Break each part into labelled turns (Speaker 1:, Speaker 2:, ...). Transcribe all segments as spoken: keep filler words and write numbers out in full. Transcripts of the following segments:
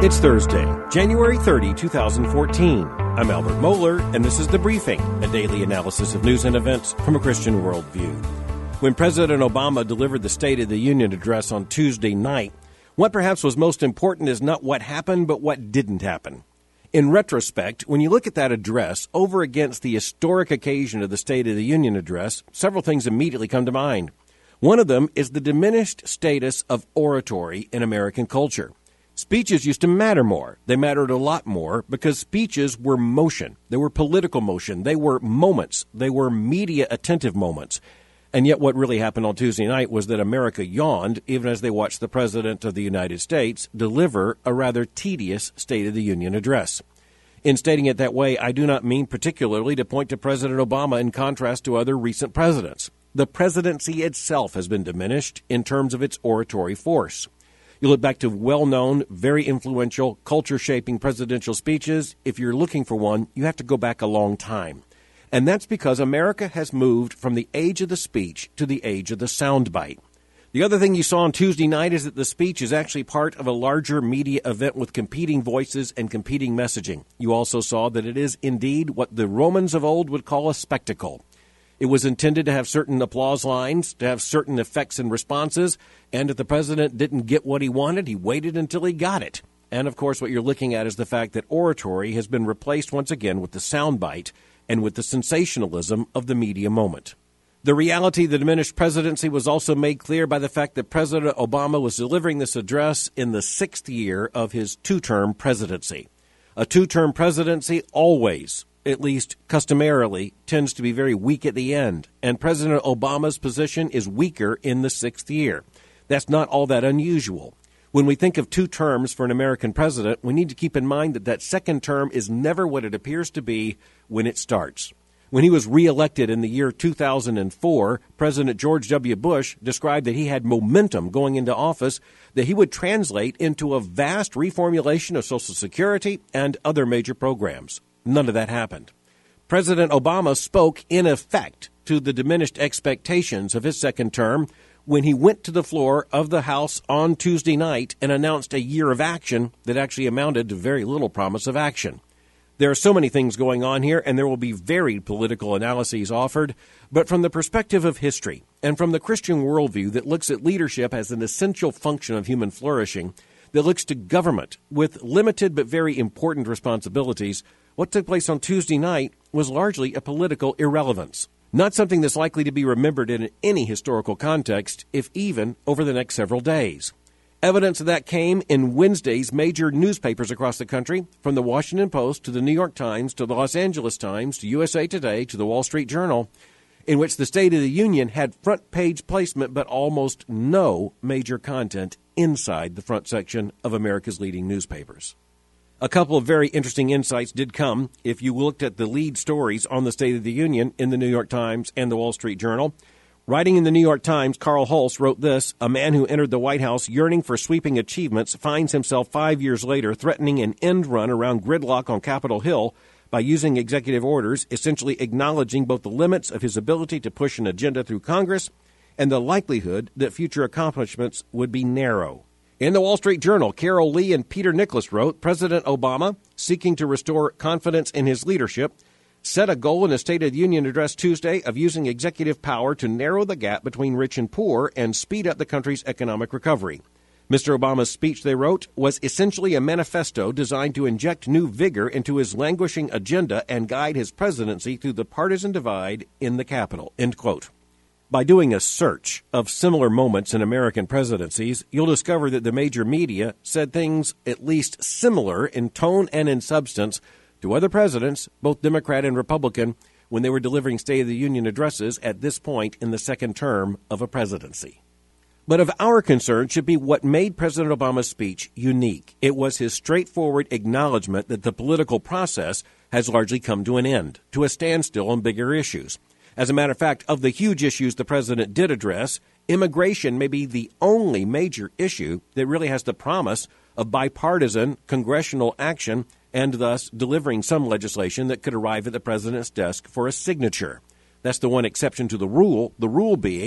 Speaker 1: It's Thursday, January thirtieth, twenty fourteen. I'm Albert Moeller, and this is The Briefing, a daily analysis of news and events from a Christian worldview. When President Obama delivered the State of the Union address on Tuesday night, what perhaps was most important is not what happened, but what didn't happen. In retrospect, when you look at that address over against the historic occasion of the State of the Union address, several things immediately come to mind. One of them is the diminished status of oratory in American culture. Speeches used to matter more. They mattered a lot more because speeches were motion. They were political motion. They were moments. They were media attentive moments. And yet what really happened on Tuesday night was that America yawned even as they watched the President of the United States deliver a rather tedious State of the Union address. In stating it that way, I do not mean particularly to point to President Obama in contrast to other recent presidents. The presidency itself has been diminished in terms of its oratory force. You look back to well-known, very influential, culture-shaping presidential speeches. If you're looking for one, you have to go back a long time. And that's because America has moved from the age of the speech to the age of the soundbite. The other thing you saw on Tuesday night is that the speech is actually part of a larger media event with competing voices and competing messaging. You also saw that it is indeed what the Romans of old would call a spectacle. It was intended to have certain applause lines, to have certain effects and responses, and if the president didn't get what he wanted, he waited until he got it. And, of course, what you're looking at is the fact that oratory has been replaced once again with the soundbite and with the sensationalism of the media moment. The reality of the diminished presidency was also made clear by the fact that President Obama was delivering this address in the sixth year of his two-term presidency. A two-term presidency always, at least customarily, tends to be very weak at the end, and President Obama's position is weaker in the sixth year. That's not all that unusual. When we think of two terms for an American president, we need to keep in mind that that second term is never what it appears to be when it starts. When he was reelected in the year two thousand four, President George W. Bush described that he had momentum going into office that he would translate into a vast reformulation of Social Security and other major programs. None of that happened. President Obama spoke, in effect, to the diminished expectations of his second term when he went to the floor of the House on Tuesday night and announced a year of action that actually amounted to very little promise of action. There are so many things going on here, and there will be varied political analyses offered, but from the perspective of history and from the Christian worldview that looks at leadership as an essential function of human flourishing, that looks to government with limited but very important responsibilities, what took place on Tuesday night was largely a political irrelevance, not something that's likely to be remembered in any historical context, if even over the next several days. Evidence of that came in Wednesday's major newspapers across the country, from the Washington Post to the New York Times to the Los Angeles Times to U S A Today to the Wall Street Journal, in which the State of the Union had front-page placement but almost no major content inside the front section of America's leading newspapers. A couple of very interesting insights did come if you looked at the lead stories on the State of the Union in the New York Times and the Wall Street Journal. Writing in the New York Times, Carl Hulse wrote this: "A man who entered the White House yearning for sweeping achievements finds himself five years later threatening an end run around gridlock on Capitol Hill by using executive orders, essentially acknowledging both the limits of his ability to push an agenda through Congress and the likelihood that future accomplishments would be narrow." In the Wall Street Journal, Carol Lee and Peter Nicholas wrote, "President Obama, seeking to restore confidence in his leadership, set a goal in a State of the Union address Tuesday of using executive power to narrow the gap between rich and poor and speed up the country's economic recovery. Mister Obama's speech," they wrote, "was essentially a manifesto designed to inject new vigor into his languishing agenda and guide his presidency through the partisan divide in the Capitol." End quote. By doing a search of similar moments in American presidencies, you'll discover that the major media said things at least similar in tone and in substance to other presidents, both Democrat and Republican, when they were delivering State of the Union addresses at this point in the second term of a presidency. But of our concern should be what made President Obama's speech unique. It was his straightforward acknowledgement that the political process has largely come to an end, to a standstill on bigger issues. As a matter of fact, of the huge issues the president did address, immigration may be the only major issue that really has the promise of bipartisan congressional action and thus delivering some legislation that could arrive at the president's desk for a signature. That's the one exception to the rule, the rule being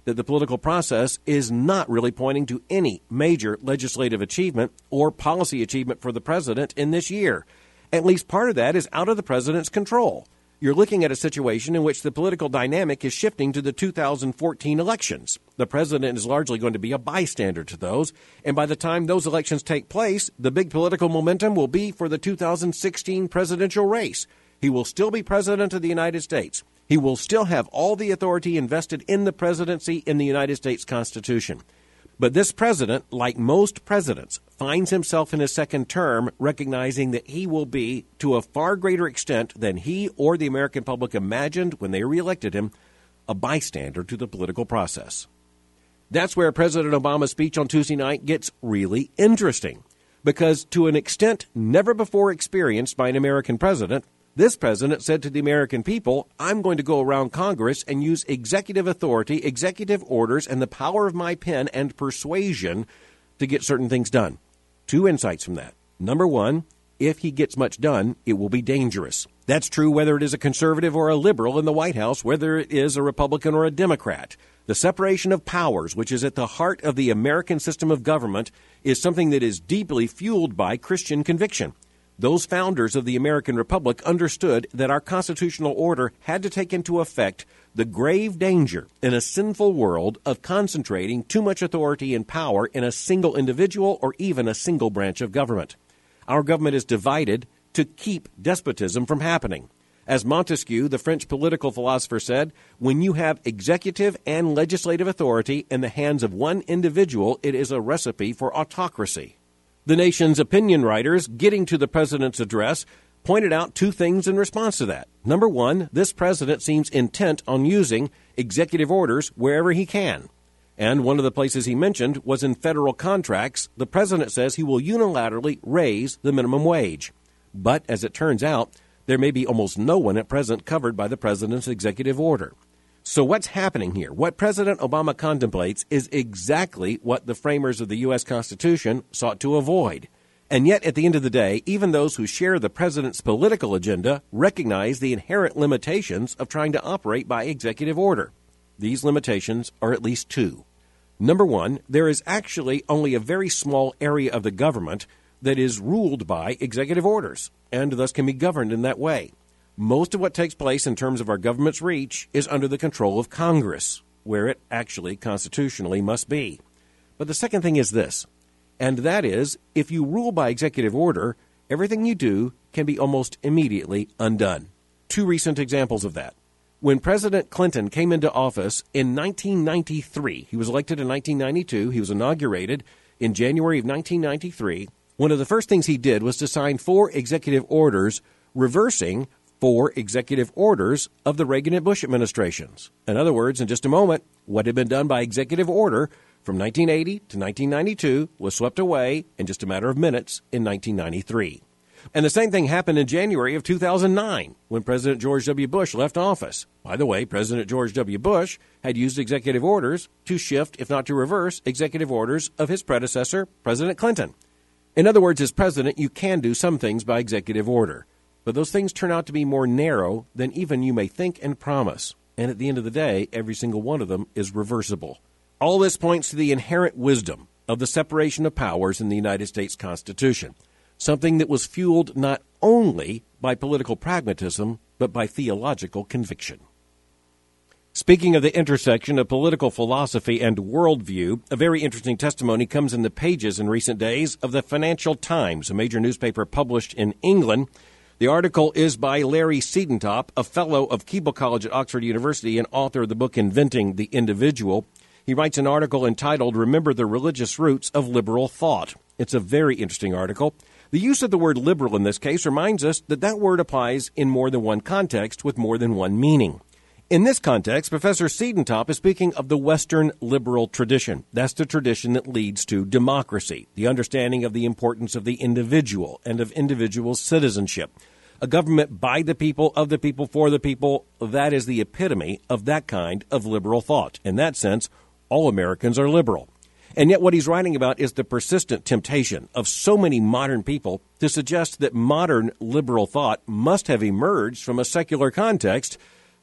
Speaker 1: that the political process is not really pointing to any major legislative achievement or policy achievement for the president in this year. At least part of that is out of the president's control. You're looking at a situation in which the political dynamic is shifting to the two thousand fourteen elections. The president is largely going to be a bystander to those, and by the time those elections take place, the big political momentum will be for the two thousand sixteen presidential race. He will still be president of the United States. He will still have all the authority invested in the presidency in the United States Constitution. But this president, like most presidents, finds himself in his second term recognizing that he will be, to a far greater extent than he or the American public imagined when they reelected him, a bystander to the political process. That's where President Obama's speech on Tuesday night gets really interesting, because to an extent never before experienced by an American president, this president said to the American people, I'm going to go around Congress and use executive authority, executive orders, and the power of my pen and persuasion to get certain things done. Two insights from that. Number one, if he gets much done, it will be dangerous. That's true whether it is a conservative or a liberal in the White House, whether it is a Republican or a Democrat. The separation of powers, which is at the heart of the American system of government, is something that is deeply fueled by Christian conviction. Those founders of the American Republic understood that our constitutional order had to take into effect the grave danger in a sinful world of concentrating too much authority and power in a single individual or even a single branch of government. Our government is divided to keep despotism from happening. As Montesquieu, the French political philosopher, said, when you have executive and legislative authority in the hands of one individual, it is a recipe for autocracy. The nation's opinion writers, getting to the president's address, pointed out two things in response to that. Number one, this president seems intent on using executive orders wherever he can. And one of the places he mentioned was in federal contracts. The president says he will unilaterally raise the minimum wage. But as it turns out, there may be almost no one at present covered by the president's executive order. So what's happening here? What President Obama contemplates is exactly what the framers of the U S Constitution sought to avoid. And yet, at the end of the day, even those who share the president's political agenda recognize the inherent limitations of trying to operate by executive order. These limitations are at least two. Number one, there is actually only a very small area of the government that is ruled by executive orders, and thus can be governed in that way. Most of what takes place in terms of our government's reach is under the control of Congress, where it actually constitutionally must be. But the second thing is this, and that is, if you rule by executive order, everything you do can be almost immediately undone. Two recent examples of that. When President Clinton came into office in nineteen ninety-three, he was elected in nineteen ninety-two, he was inaugurated in January of nineteen ninety-three, one of the first things he did was to sign four executive orders reversing four executive orders of the Reagan and Bush administrations. In other words, in just a moment, what had been done by executive order from nineteen eighty to nineteen ninety-two was swept away in just a matter of minutes in nineteen ninety-three. And the same thing happened in January of two thousand nine when President George W. Bush left office. By the way, President George W. Bush had used executive orders to shift, if not to reverse, executive orders of his predecessor, President Clinton. In other words, as president, you can do some things by executive order. But those things turn out to be more narrow than even you may think and promise. And at the end of the day, every single one of them is reversible. All this points to the inherent wisdom of the separation of powers in the United States Constitution, something that was fueled not only by political pragmatism, but by theological conviction. Speaking of the intersection of political philosophy and worldview, a very interesting testimony comes in the pages in recent days of the Financial Times, a major newspaper published in England. The article is by Larry Siedentop, a fellow of Keble College at Oxford University and author of the book Inventing the Individual. He writes an article entitled, Remember the Religious Roots of Liberal Thought. It's a very interesting article. The use of the word liberal in this case reminds us that that word applies in more than one context with more than one meaning. In this context, Professor Siedentop is speaking of the Western liberal tradition. That's the tradition that leads to democracy, the understanding of the importance of the individual and of individual citizenship. A government by the people, of the people, for the people, that is the epitome of that kind of liberal thought. In that sense, all Americans are liberal. And yet what he's writing about is the persistent temptation of so many modern people to suggest that modern liberal thought must have emerged from a secular context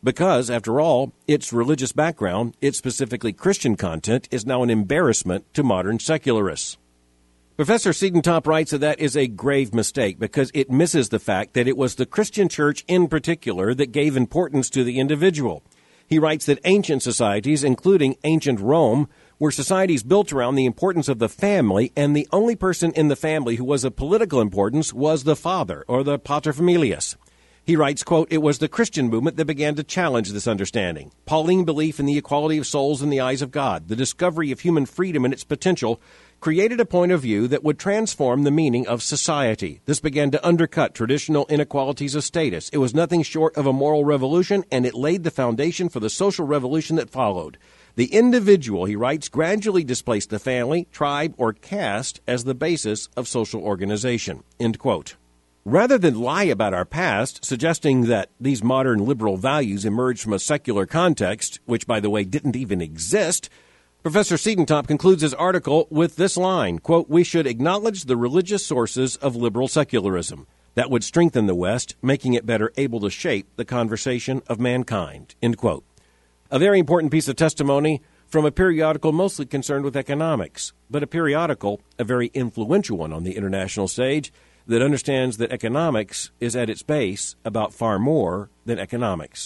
Speaker 1: because, after all, its religious background, its specifically Christian content, is now an embarrassment to modern secularists. Professor Siedentop writes that that is a grave mistake because it misses the fact that it was the Christian church in particular that gave importance to the individual. He writes that ancient societies, including ancient Rome, were societies built around the importance of the family, and the only person in the family who was of political importance was the father, or the paterfamilias. He writes, quote, "It was the Christian movement that began to challenge this understanding. Pauline belief in the equality of souls in the eyes of God, the discovery of human freedom and its potential, created a point of view that would transform the meaning of society. This began to undercut traditional inequalities of status. It was nothing short of a moral revolution, and it laid the foundation for the social revolution that followed. The individual," he writes, "gradually displaced the family, tribe, or caste as the basis of social organization." End quote. Rather than lie about our past, suggesting that these modern liberal values emerged from a secular context, which, by the way, didn't even exist, Professor Siedentop concludes his article with this line, quote, "We should acknowledge the religious sources of liberal secularism. That would strengthen the West, making it better able to shape the conversation of mankind." End quote. A very important piece of testimony from a periodical mostly concerned with economics, but a periodical, a very influential one on the international stage, that understands that economics is at its base about far more than economics.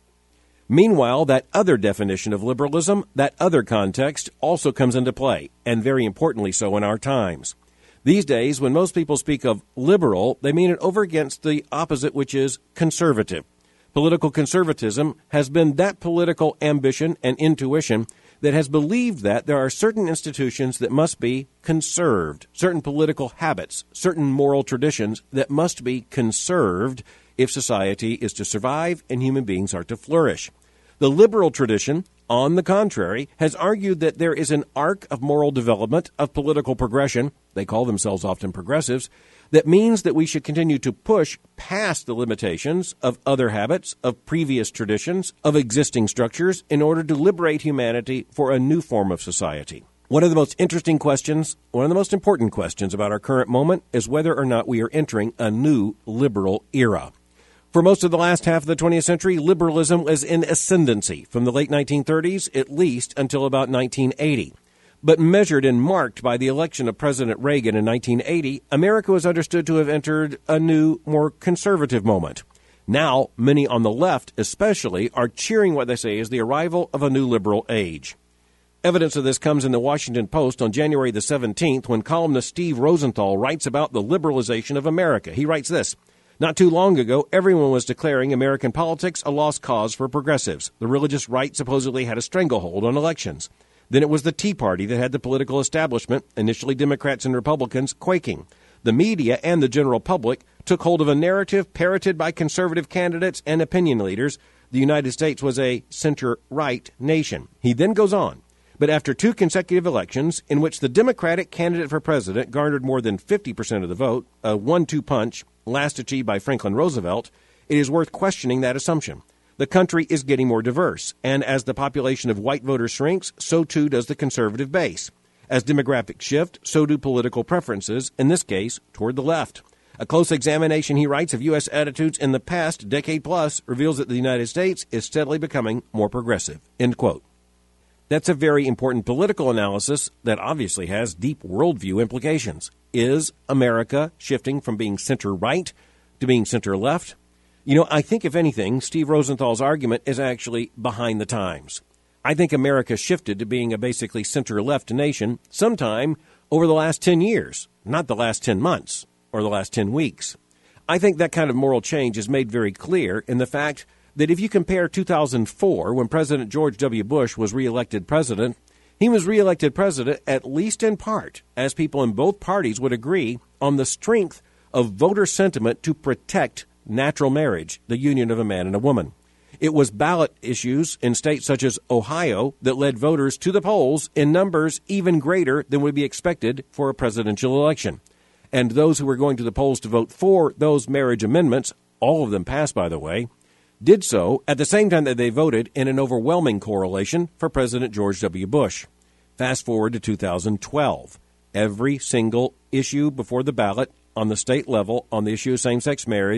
Speaker 1: Meanwhile, that other definition of liberalism, that other context, also comes into play, and very importantly so in our times. These days, when most people speak of liberal, they mean it over against the opposite, which is conservative. Political conservatism has been that political ambition and intuition that has believed that there are certain institutions that must be conserved, certain political habits, certain moral traditions that must be conserved if society is to survive and human beings are to flourish. The liberal tradition, on the contrary, has argued that there is an arc of moral development, of political progression, they call themselves often progressives, that means that we should continue to push past the limitations of other habits, of previous traditions, of existing structures, in order to liberate humanity for a new form of society. One of the most interesting questions, one of the most important questions about our current moment is whether or not we are entering a new liberal era. For most of the last half of the twentieth century, liberalism was in ascendancy from the late nineteen thirties, at least until about nineteen eighty. But measured and marked by the election of President Reagan in nineteen eighty, America was understood to have entered a new, more conservative moment. Now, many on the left especially are cheering what they say is the arrival of a new liberal age. Evidence of this comes in the Washington Post on January the seventeenth when columnist Steve Rosenthal writes about the liberalization of America. He writes this, "Not too long ago, everyone was declaring American politics a lost cause for progressives. The religious right supposedly had a stranglehold on elections. Then it was the Tea Party that had the political establishment, initially Democrats and Republicans, quaking. The media and the general public took hold of a narrative parroted by conservative candidates and opinion leaders. The United States was a center-right nation." He then goes on, "But after two consecutive elections in which the Democratic candidate for president garnered more than fifty percent of the vote, a one two punch last achieved by Franklin Roosevelt, it is worth questioning that assumption. The country is getting more diverse, and as the population of white voters shrinks, so too does the conservative base. As demographics shift, so do political preferences, in this case, toward the left. A close examination," he writes, "of U S attitudes in the past decade plus reveals that the United States is steadily becoming more progressive." End quote. That's a very important political analysis that obviously has deep worldview implications. Is America shifting from being center-right to being center-left? You know, I think, if anything, Steve Rosenthal's argument is actually behind the times. I think America shifted to being a basically center-left nation sometime over the last ten years, not the last ten months or the last ten weeks. I think that kind of moral change is made very clear in the fact that if you compare two thousand four, when President George W. Bush was reelected president, he was reelected president at least in part, as people in both parties would agree, on the strength of voter sentiment to protect natural marriage, the union of a man and a woman. It was ballot issues in states such as Ohio that led voters to the polls in numbers even greater than would be expected for a presidential election. And those who were going to the polls to vote for those marriage amendments, all of them passed, by the way, did so at the same time that they voted in an overwhelming correlation for President George W. Bush. Fast forward to two thousand twelve. Every single issue before the ballot on the state level on the issue of same-sex marriage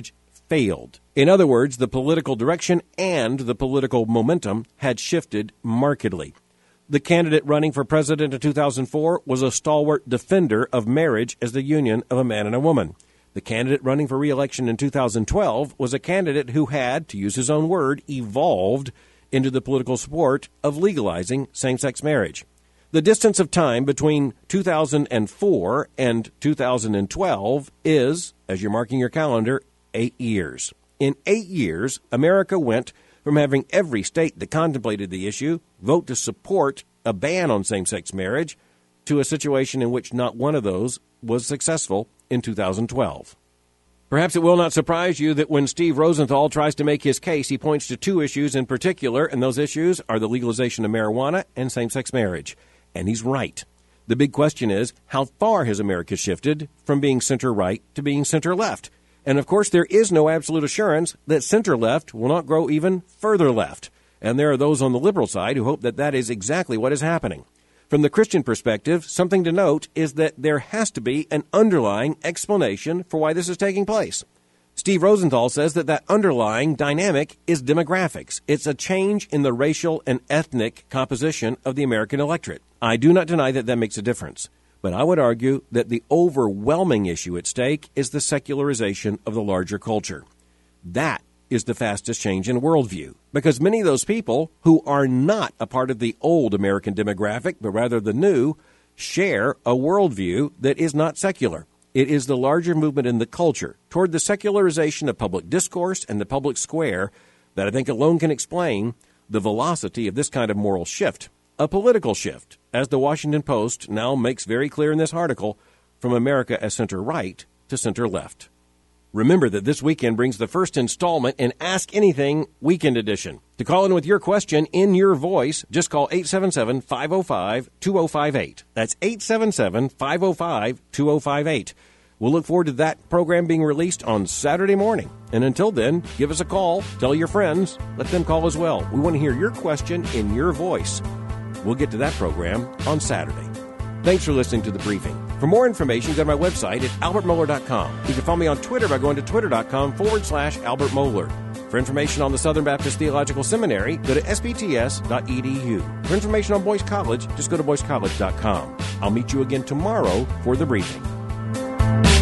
Speaker 1: failed. In other words, the political direction and the political momentum had shifted markedly. The candidate running for president in two thousand four was a stalwart defender of marriage as the union of a man and a woman. The candidate running for re-election in two thousand twelve was a candidate who had, to use his own word, evolved into the political support of legalizing same-sex marriage. The distance of time between two thousand four and two thousand twelve is, as you're marking your calendar, eight years. In eight years, America went from having every state that contemplated the issue vote to support a ban on same-sex marriage to a situation in which not one of those was successful in two thousand twelve. Perhaps it will not surprise you that when Steve Rosenthal tries to make his case, he points to two issues in particular, and those issues are the legalization of marijuana and same-sex marriage. And he's right. The big question is, how far has America shifted from being center-right to being center-left? And, of course, there is no absolute assurance that center-left will not grow even further left. And there are those on the liberal side who hope that that is exactly what is happening. From the Christian perspective, something to note is that there has to be an underlying explanation for why this is taking place. Steve Rosenthal says that that underlying dynamic is demographics. It's a change in the racial and ethnic composition of the American electorate. I do not deny that that makes a difference, but I would argue that the overwhelming issue at stake is the secularization of the larger culture. That is the fastest change in worldview, because many of those people who are not a part of the old American demographic, but rather the new, share a worldview that is not secular. It is the larger movement in the culture toward the secularization of public discourse and the public square that I think alone can explain the velocity of this kind of moral shift, a political shift, as the Washington Post now makes very clear in this article, from America as center-right to center-left. Remember that this weekend brings the first installment in Ask Anything Weekend Edition. To call in with your question in your voice, just call eight seven seven, five oh five, two oh five eight. That's eight seven seven, five oh five, two oh five eight. We'll look forward to that program being released on Saturday morning. And until then, give us a call, tell your friends, let them call as well. We want to hear your question in your voice. We'll get to that program on Saturday. Thanks for listening to The Briefing. For more information, go to my website at albert mohler dot com. You can follow me on Twitter by going to twitter.com forward slash Albert Mohler. For information on the Southern Baptist Theological Seminary, go to s b t s dot e d u. For information on Boyce College, just go to boyce college dot com. I'll meet you again tomorrow for The Briefing.